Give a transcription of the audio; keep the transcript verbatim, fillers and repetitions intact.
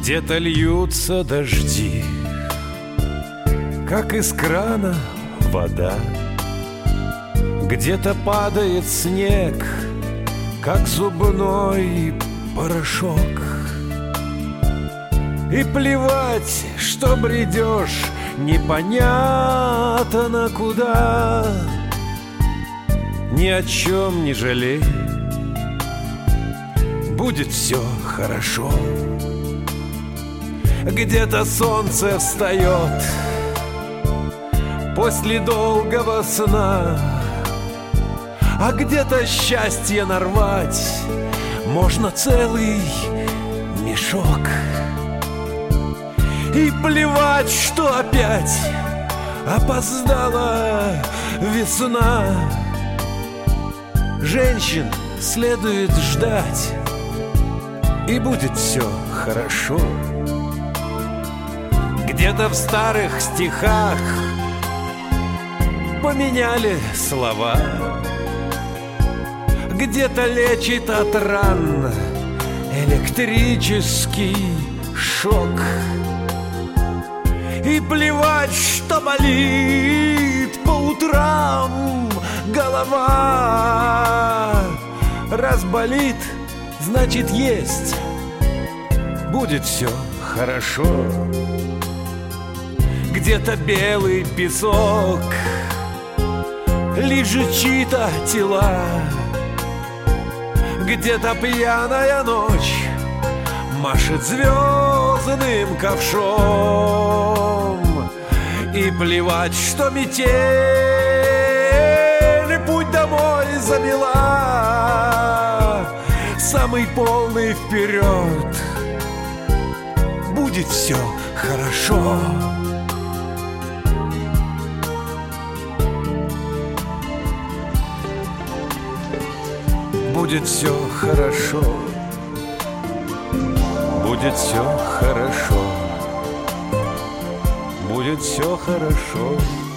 Где-то льются дожди, как из крана вода. Где-то падает снег, как зубной порошок. И плевать, что бредешь непонятно куда. Ни о чем не жалей, будет все хорошо. Где-то солнце встает после долгого сна, а где-то счастье нарвать можно целый мешок. И плевать, что опять опоздала весна. Женщин следует ждать, и будет все хорошо. Где-то в старых стихах поменяли слова. Где-то лечит от ран электрический шок. И плевать, что болит по утрам голова. Раз болит, значит есть, будет все хорошо. Где-то белый песок лежит чьи-то тела. Где-то пьяная ночь машет звездным ковшом. И плевать, что метель путь домой замела. Самый полный вперед, будет все хорошо. Будет все хорошо, будет все хорошо, будет все хорошо.